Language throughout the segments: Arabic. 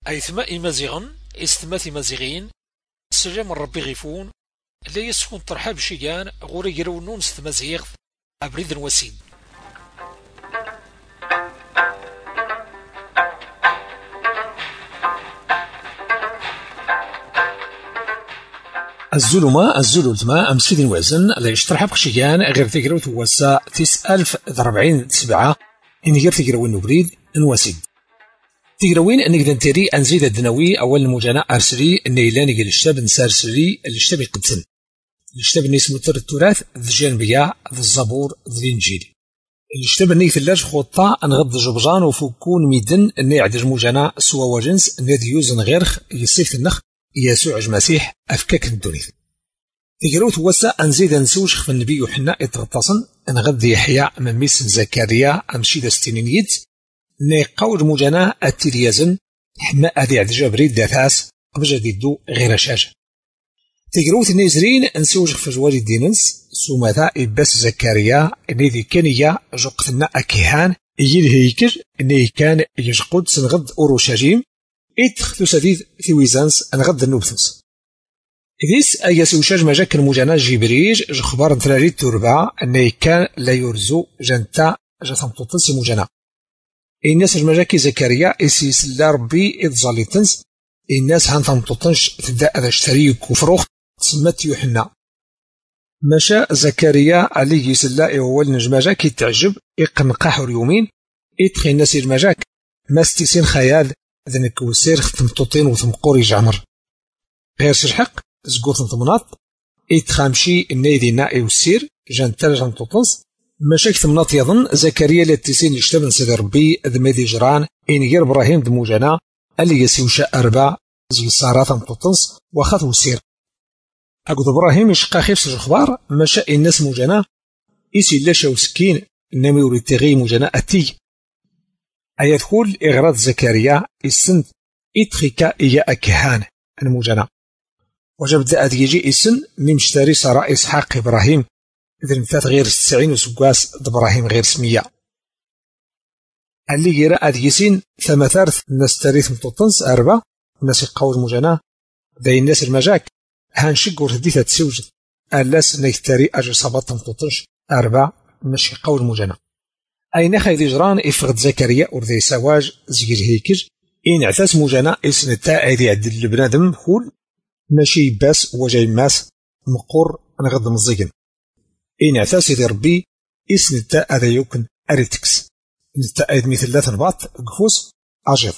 أيثما إمازيغن استمات إمازيغين السلام ربي غيفون لا يسكن ترحاب شيان غوري يرونون ستمازيغ أبريد وسيد. الزلمة الزلمة أمسيد وزن لا يشترح بخشيان غير تقرأ توسع 9047 إن غير تقرأ النبريد نواسيد تقراوين أنك دنتيري أنزيد الدنوي أول المجانا أرسلي النيلاني الشتاب نسارسلي الشتاب يقدسن الشتاب نسمو التراث ذي الجانبية ذي الزبور ذي الإنجيل الشتاب ني ثلاج خطة أنغض جبجان وفكون ميدن أني عدج مجانا سوا وجنس نادي يوزن غيرخ يصيف النخ يسوع المسيح أفكاك الدنيا تقراو توسع أنزيد نسوش خف النبي يوحنا يتغطسن أنغض يحيى مميس زكريا أمشيد ستينينيت ني قول مجانا التليازن حما أذي عد جبريل دافاس بجديدو غير شاجة تقروت نيزرين نسوج في جوالي ديننس سوماتا إباس زكريا نيذي كانيا جقتنا أكيهان يجيل هيكر ني كان يجقود سنغد أوروشاجيم إتخ تسديد ثويزانس نغد النوبثنس إذيس أيا سوشاج مجاك المجانا جبريج جخبار نتلالي التربع ني كان لا يرزو جنتا جثم تطنس مجانا الناس المجاكي زكريا إسيس لا ربي إتظاليتنس الناس هانثم تطنش تبدأ هذا اشتري كفروخ تسمت يوحنا مشى زكريا عليه يسلا أول نجمجاك يتعجب يقنقح اليومين يتخي الناس المجاك ماستيسين خيال ذنك وسير ختم تطين وثم قوري جعمر غير سرحق زقوط ثمناط يتخامشي النايدي نائي وسير جان تلجان تطنس مشاك ثمناط يظن زكريا لاتسين يشتبن سيد ربي ذميدي جران إن غير إبراهيم دموجانا اللي يسيوشا أربع زي صارات تطنس وخات وسير أقول إبراهيم يشقى خيف سج الخبار مشا الناس موجانا إيسي لاشا وسكين نامي وريتيغي موجانا أتي أيا دخول إغراض زكريا السن إتخيكا إيا أكهان الموجانا وجب دا يجي إسن ممشتري سراء إسحاق إبراهيم إذن مثات غير 90 وسقاس إبراهيم غير 100 اللي يرى أديسين ثمثارث نستريث متطنس أربع الناس يقاول مجانا ذي الناس المجاك هانشق ورديثة تسوجد ألاس نيثتري أجر صباط متطنش أربع الناس يقاول مجانا أي نخي ذي جران إفغد زكريا وردي سواج زيجر هيكر إن اعتاس مجانا إسن التاء ذي عدل البنادم خول ماشي باس وجاي ماس مقر نغض مزيقن إن اعتاس ذي ربي إسن التاء ذي يوكن أريتكس نتأيد مثل لا تنباط قفوس أجيض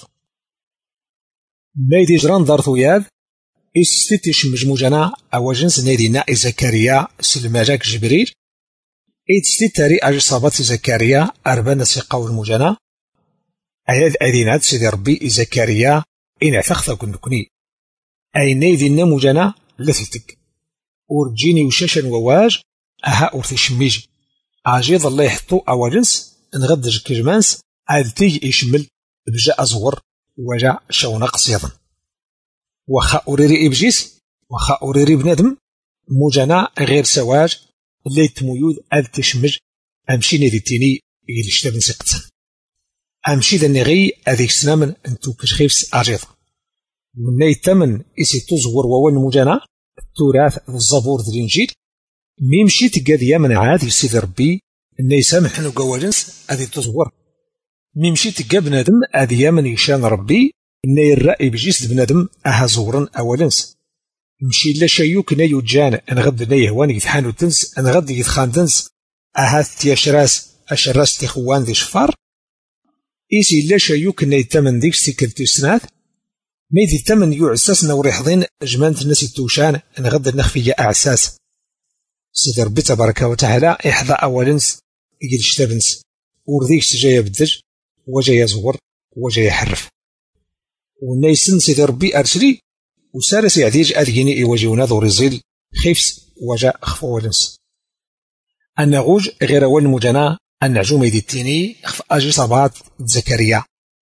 نايدي جران دارثو ياد إستيتش مجموجنا أو جنس نايدي نائي زكريا سلماجاك جبريل إستيتاري أجي صابات زكريا أربان سيقاو المجنا أياد أدينات سيدي ربي زكريا إن أثخثا كنكني أي نايدي نموجنا لثتك ورجيني وشاشا وواج أها أورثي شميج أجيض الله يحطو أو جنس نغدج كجمانس عادتي يشمل بجاء أزور وجاء شونق صيادا وخا أوريري إبجيس وخا أوريري بنادم موجانا غير سواج اللي تمويود أل تشمج أمشي نادي تيني يلشتاب نسيقتسن أمشي ذا نغي أذيك سنامن أنتو كشخيفس أجيض من يتمن إسي تزور ووان موجانا التراث الزبور ذي الإنجيل ميمشي تقاذي من عاد يسيد ربي إن يسامح نو قواجنس أذي تزور ميمشي تقا بنادم أذي من يشان ربي إن يرأي بجيس بنادم أها زورا أولنس مشي لا شيوك نايو جان أنغد نايهوان يتحانو تنس أنغد يتخان تنس أها تياشراس أشراس تيخوان ذي شفار إيسي لا شيوك ناي تمن ديك سيكلتي سنات ميدي تمن يعساس نوريحضين جمانت الناس التوشان أنغد النخفية أعساس سيدي ربي تبارك وتعالى إحضى أولنس يجي الشتابنس ورديكس جاية بالدج وجاية زور وجاية حرف ونيسن سيدي ربي أرسلي وسارس يعديج أذيني إيواجيونا ذو رزيل خيفس وجاء خفو ولنس النغوج غير أول مجانا النعجوم يدي التيني خف أجي صبات زكريا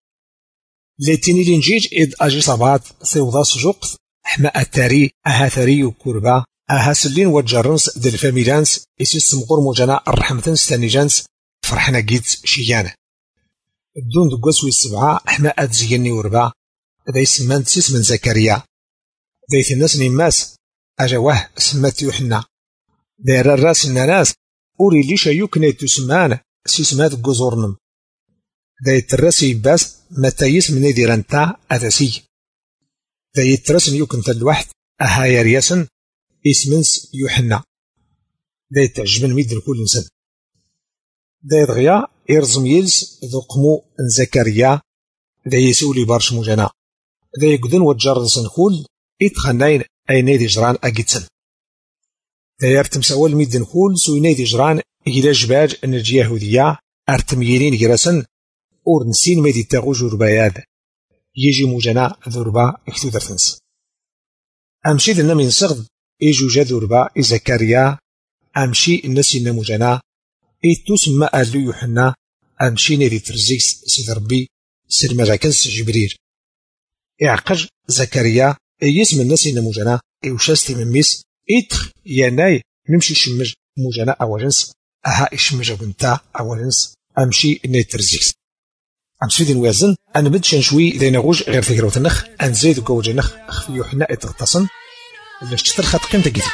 لتيني لنجيج إذ أجي صبات ثوضاس جوقت حما التاري أها ثري وكوربا أها سلين وجرنس ذي الفاميلانس إسيس مقور مجانا الرحمتنس تانيجانس فرحنا جيت شيانا بدون دقوس ويسبعة حما أتزيني وربا ذا يسمان تسيس من زكريا ذا الناس نماس أجواه سمات يوحنا ذا الراس الناس أوري ليش يوكني تسمان سيسمات قزورنم ذا يترس يباس متى يسمن يديران تاع أثاسي ذا يترس يوكن الواحد أها يرياسن اسمنس يوحنا ذا يتعجبن ميدن كل إنسان ذا يدغيا يرزم يلس ذو قمو زكريا ذا يسولي بارش مجانا ذا يقدن وجار سنكول إتخنين أي نادي جران أجتسن ذا يرتم سوال ميدن كول سوي نادي جران إلى جباج النرجية يهودية أرتم يلين جرسن أور نسين ميدي تاغوج رباياد يجي مجانا ذربا اكتو درتنس أمشي ذنا من سغد إيجو جا ذربا زكريا أمشي الناس إنا مجانا إيتو سما أهلو يوحنا أمشي نادي ترزيكس سيد ربي سير مراكز جبريل إعقج زكريا يسم الناس إنا مجانا إوشاستي من ميس إتخ ياناي نمشي شمج مجانا أولنس أها إشمج بنتا أولنس أمشي نادي ترزيكس أمشي دين وازن أنا بدش نشوي ذينا غوج غير تكرو تنخ أنزيد قوج نخ أخفي يوحنا إتغتصن اللي اشتر خط قيمة جديد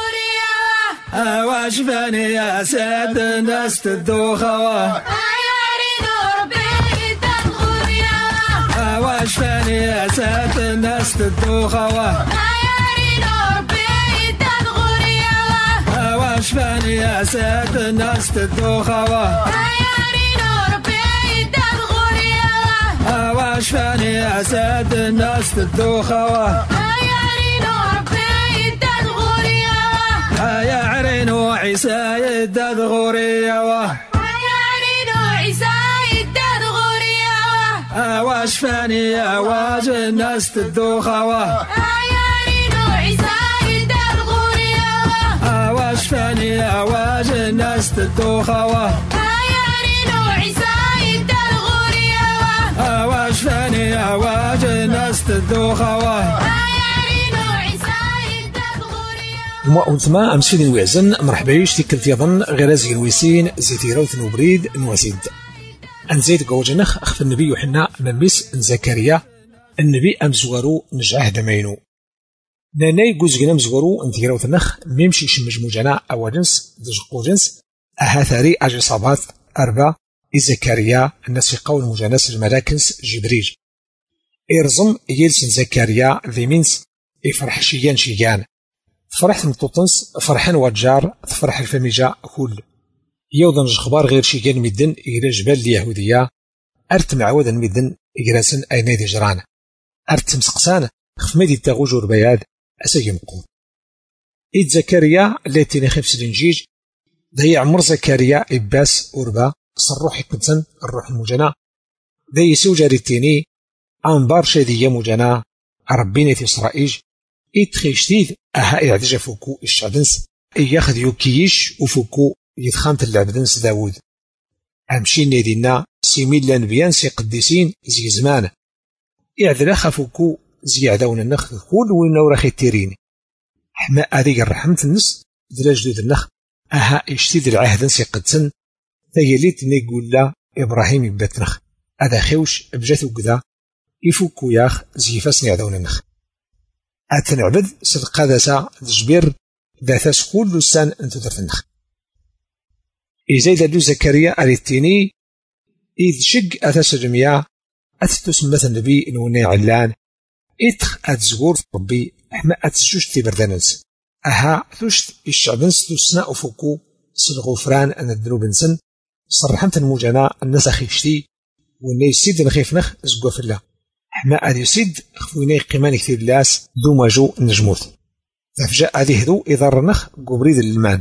واش باني يا ساد الناس تدوخوا واش باني يا ساد الناس تدوخوا واش باني يا ساد الناس تدوخوا واش باني يا ساد الناس تدوخوا يا عرينو عيسى يداد غوريا يا عرينو عيسى يداد غوريا واش فاني واج الناس تدوخوا يا عرينو عيسى يداد غوريا واش فاني واج الناس تدوخوا يا عرينو عيسى يداد غوريا واش فاني واج الناس تدوخوا وما أمسيد ويزن مرحبا يش تكلت يظن غير زين ويسين زيتيروت نوبريد نواسيد أنزيد قوجنخ أخف النبي يوحنا مميس زكريا النبي أمزورو نجعه دمينو ناناي قوزقنا مزورو انتيروت نخ ميمشي شمج مجانا أولنس دجقو جنس أهاثاري أجي صابات أربع زكريا الناس يقول مجانس الملاكنس جبريل إرزم يلسن زكريا ذي منس يفرح شيان فرحت مطوطنس فرحان وجار تفرح الفميجا كل يوضن خبار غير شيئا مدن إلى جبال اليهودية أرتم عودا مدن إجراسن أي نادي جران أرتم سقسان خف مدي تاغوج وربياد أساقي مقود إيد زكريا التي نخيف سلنجيج ذي عمر زكريا إباس أوربا صروح كنتن الروح المجنى ذي سوجاري التيني أنبار شادية مجنى ربينة إسرائيل إتخيشتيد أها إعدجا فوكو الشعدنس ياخذ يوكيش وفوكو يتخانت اللعبدنس داود أمشي نادينا سيميل لانبيان سي قديسين زي زمان إعدلاخ فوكو زي عداون النخ كل وين ورخي التيرين حما هذيك الرحمة النس دلاج دود النخ أها إشتيد العهدن سي قدسن ثيليت نيقول لا إبراهيم يباتنخ هذا خيوش بجاثو كذا يفوكو ياخ زي فاسني عداون النخ أتنعبد سلقادسا دجبير ذاتاس كل سان انتو درتنخ إزايد دو زكريا أريتيني إذ شق أثاس الرمية أتتوس مثل النبي نوني علان إتخ أتزغور ربي أحما أتسجوش تبردانس أها ثوشت الشعبنس ثوسنا أفوكو سلغفران أن الذنوب نسن صرحمت المجانا الناس أخيشتي وني سيد نخيفنخ زقوا في الله حما أدي سيد خفويني قيمان كثير لاس دو ماجو نجموت ففجاء أدي هدو إذا رنخ قبريد المان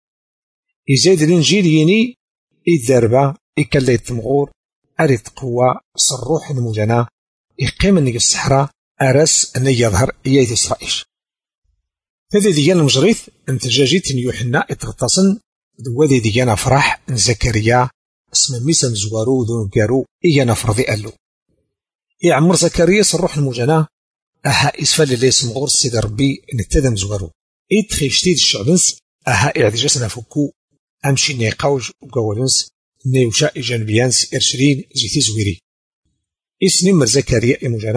إزايد الإنجيل يني إذاربا إكالي التمغور أريد قوة صروح المجانا إقيم نيك الصحراء أرس أن يظهر إيايت إسرائيل هذا ديان المجريث انتجاجيت يوحنا اتغتصن دوادي ديان فرح زكريا اسم ميسا مزوارو ذو نقارو إيانا فرضي ألو يعمر زكريا صروح المجانا أها إسفال اللي اسم غور السيد ربي نتدى مزوارو إدخي شتيد الشعبنس أها إعدجاسنا فكو أمشي نيقاوج وقوالنس نيوشا إجانبيانس إرشرين زيتي زويري إسنمر زكريا إمجانا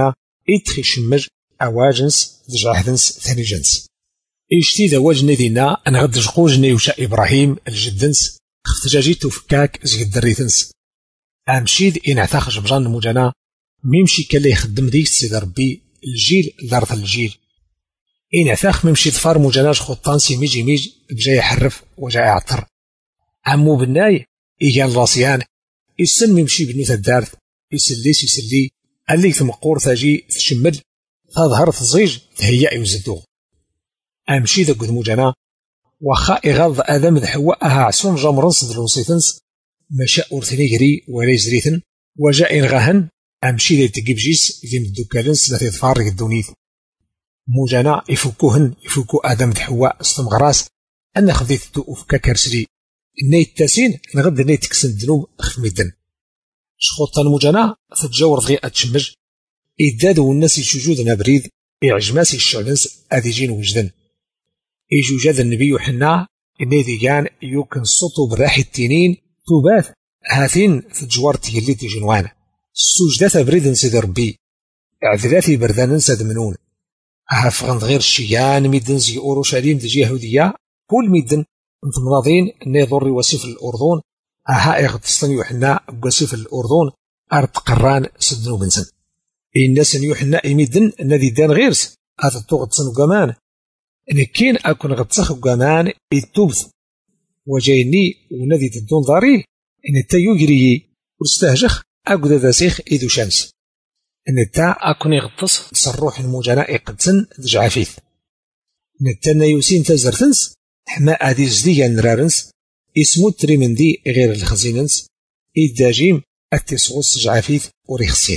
إدخي شمج أواجنس دجاحدنس ثاني جنس إشتي ذا واجن دينا أن غد جقوجني يوشا إبراهيم الجدنس خفتجاجيتو فكاك زيد دريتنس أمشيد إن عتاخ جمجان موجانا ميمشي كاللي يخدم ديك سيد ربي الجيل لارث الجيل إن عتاخ ميمشي ظفار موجاناج خطان سي ميجي ميج بجاي يحرف وجاي يعطر عمو بناي إيجان راسيان إسن ميمشي بنيت الدارث يسلي اللي تمقور تاجي تشمل تظهر تزيج تهيأ يوزدو أمشي ذا قد موجانا وخا إغاض آدم ذا حواءها عسون جامرنس دلوسيتنس مشاء أرثنيجري ولا يزريتن وجاء غهن أمشي ذا تجيب جيس ذي مدوكالنس ذا تتفارق الدونيث موجانا يفكو آدم ذا حواء استمغراس أن خذيت دو أفكا كرسلي إني التاسين نغد إني تكسن الذنوب خفميدن شخوطان موجانا تتجاور ضغي أتشمج إدادو الناس يشجود نبريد إعجماسي الشعلنس أديجين وجدن إيجوجاد النبي يوحنا إني ديجان يوكن صوتو براحي التنين توبات هاتين في الجوار تيلي جنوان السوجدات بريد سيد ربي اعذلاتي بردان نساد منون هافغن غير الشيان ميدن زي أوروشاليم دي يهودية كل ميدن انتمناضين نيضر وسيف الأردن أها إغتستن يوحنا وسيف الأردن أرد قران سدنو بنسن الناس يوحنا إميدن الذي دان غيرس هذا الطوغت سنو قمان إن كين أكون غتسخ قمان إتوبث وجايني ونذي تدون ضاري إن التا يجري واستهجخ أقود ذا سيخ إذو شمس إن التا أكون يغطس تصروح الموجناء قدسن دجعفيث إن التا نيوسين تزرتنس حما أدي جديا نرارنس اسمو تريمندي غير الخزيننس إداجيم التسغوس جعفيث وريخسين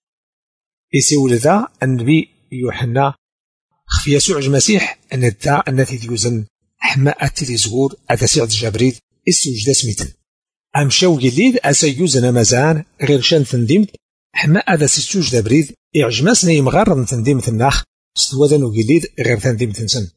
إسيول ذا النبي يوحنا خفي يسوع المسيح أن التا التي ديوزن حما أتي زغور أتسيعد جبريد السوجد سميتن أمشاو جليد أسيوزن مزان غير شان تندمت حما أذا سيسوج بريد إعجماسنا يمغرن تندمت الناخ استوذن جليد غير تندمت نسن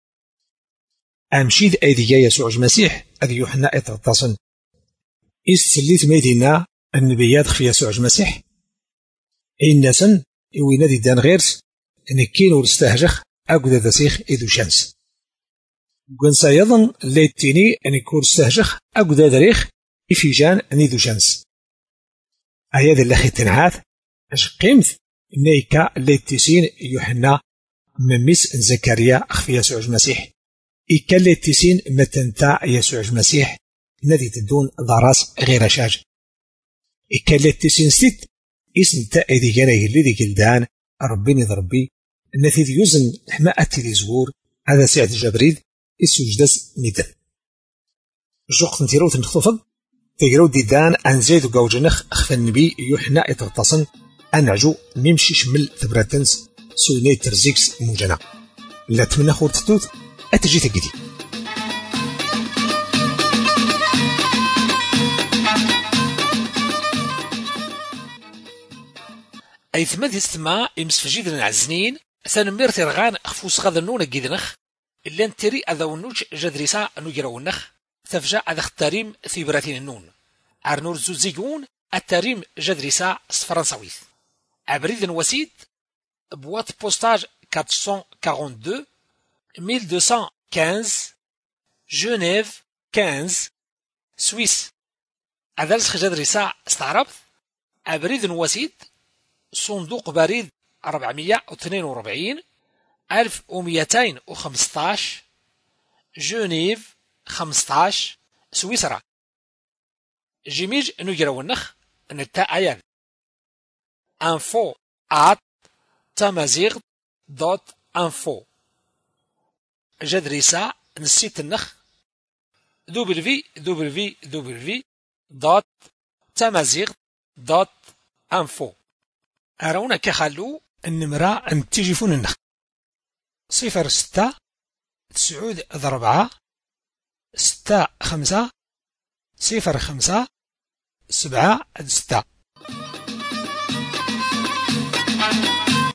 أمشيد أيديا يسوع المسيح أذي يوحنا إتغطاسن إستسليت ميدينا النبيات خفي يسوع المسيح إنسن إوينا دي دان غيرس إن كينو رستهجخ أقود ذا سيخ إذو شمس قنسا يظن ليتيني أن يكون رستهجخ أقود ذا ريخ إفيجان أنيذو شمس أياد اللخي تنعاث أش قيمت إنيكا ليتيسين يوحنا مميس زكريا أخفي يسوع المسيح إيكا ليتيسين متنتا يسوع المسيح الذي تدون ضراس غير شاج إيكا ليتيسين ست اسم تأذي جانيه اللي ذي جلدان ربيني ذربي النتي يوزن حما أتي ذي زغور هذا سعد جبريد السوجدس ميدان جوقت نتيرو تنخطفض تيرو ديدان أن زيد قوجنخ أخفى النبي يوحنا إتغطاسن أنعجو ميمشي شمل ثبراتنس سويني ترزيكس موجنا لا تمنى خور تتوت أتجي تقدي أي ثماد يستمع إمسفجيد العزنين سنمير ترغان أخفوس غاذا النون جيدنخ إلا نتري أذا ونوج جدريسا نجرونخ تفجأ أذا اختاريم ثيبراتين النون أرنور زوزيجون التاريم جدريسا فرنساويث أبريد وسيد بوات بوستاج 442 1215 جنيف 15 سويس أذلس جدريسا استعربت أبريد وسيد صندوق بريد 442 1215 جنيف 15 سويسرا جيميج نجرونخ نتا أيان info@tamazigh.info جدريسا نسيت النخ www.tamazigh.info أرونا كخلو النمرة أن تجيفون النخ 06 9 4 6 5 0 5 7 6